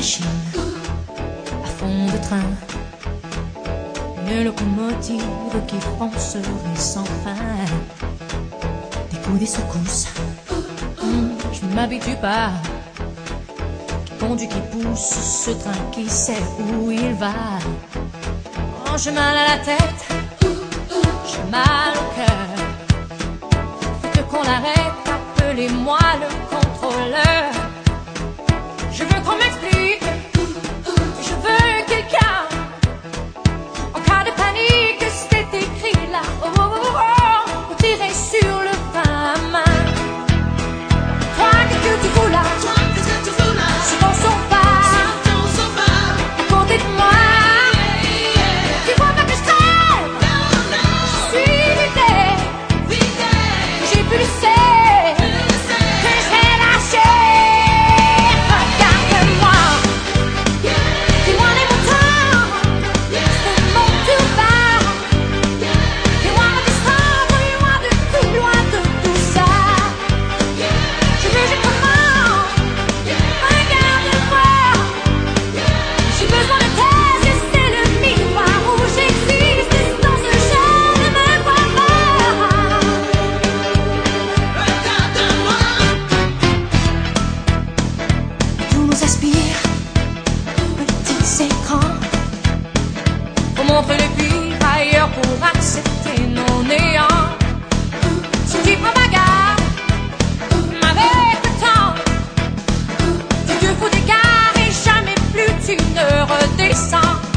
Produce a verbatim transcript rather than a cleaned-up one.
machine à fond de train, une locomotive qui foncerait sans fin, des coups, des secousses, hum, je m'habitue pas. Qui conduit, qui pousse ce train, qui sait où il va. Oh, j'ai mal à la tête, j'ai mal au cœur. Faut qu'on arrête, appelez-moi le contrôleur. Je veux qu'on m'explique, je veux quelqu'un. En cas de panique, c'est écrit là, oh, oh, oh, oh, pour tirer sur le frein à main. Toi, qu'est-ce que tu fous là? Toi, qu'est-ce que tu fous là? Sur ton sofa, sur ton sofa, à côté de moi. Yeah, yeah. Tu vois pas que je crève? Non, non. Je suis vidée, vidée. J'ai plus le sel. Faut montrer le pire ailleurs pour accepter nos néants. Si tu prends ma garde, avec le temps, tu te fous d'écart et jamais plus tu ne redescends.